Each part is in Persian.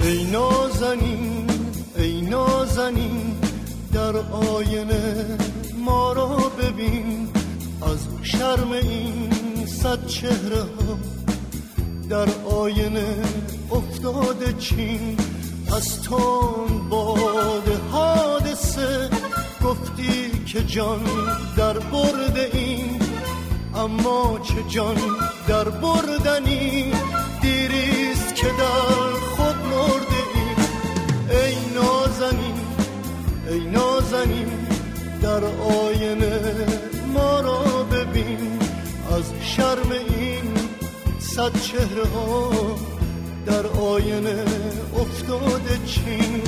ای نازنین ای نازنین در آینه ما را ببین، از شرم این صد چهره ها در آینه افتاده چین. از تون باد حادثه گفتی که جان در برده این، اما چه جان در بردنی، دیریست که در خود مرده این. ای نازنین ای نازنین در آینه ما را ببین، از شرم این صد چهره ها در آینه افتاده چین.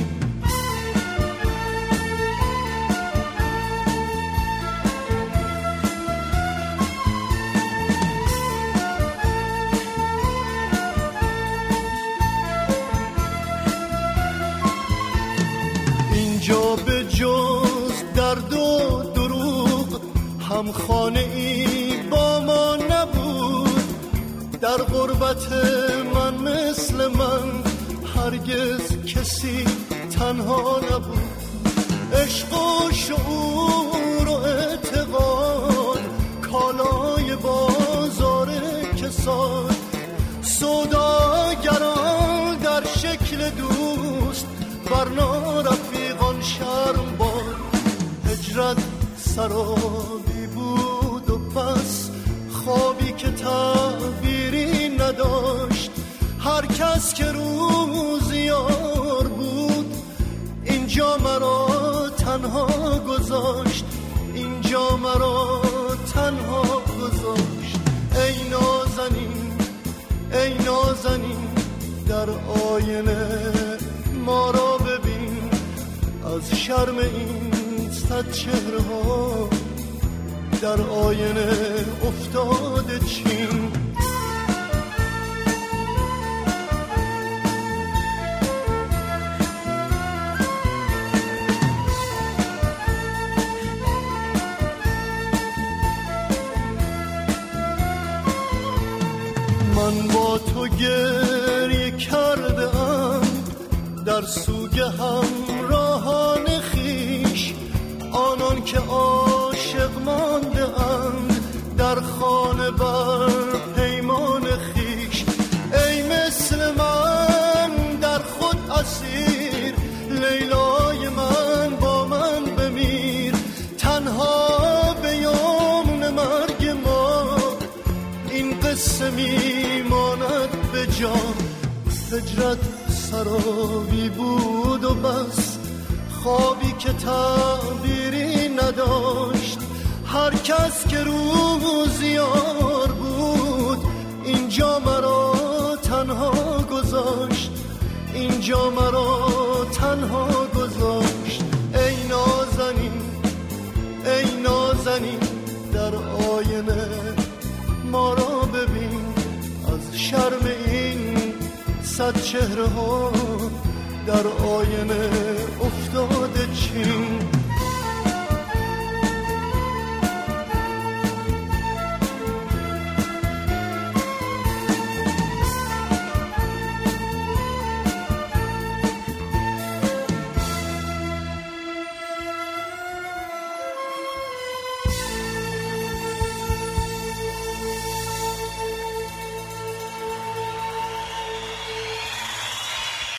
اینجا به جز درد و دروغ هم خانه ای با ما نبود، در غربت من مثل من هرگز کسی تنها نبود. عشق و شعور و اعتقاد کالای بازار کساد، سوداگران در شکل دوست برنا رفیقان شرم باد. هجرت سرابی بود و بس، خوابی که تعبیری نداشت. هر کس که روزیار بود اینجا مرا تنها گذاشت، اینجا مرا تنها گذاشت. ای نازنین ای نازنین در آینه ما را ببین، از شرم این صد چهره ها در آینه افتاده چین. من با تو گریه کرده ام در سوگ همراهان خیش، آنان که عاشق مانده اند در خانه بر پیمان خیش. ای مثل من در خود اسیر، لیلای من با من بمیر، تنها به یوم مرگ ما این قصه میماند به جا. هجرت سرابی بود و بس، خوابی که تعبیری نداشت. هر کس که روزیار بود اینجا مرا تنها گذاشت، اینجا مرا تنها گذاشت. ای نازنین ای نازنین در آینه ما را ببین، از شرم این صد چهره ها در آینه افتاده چین.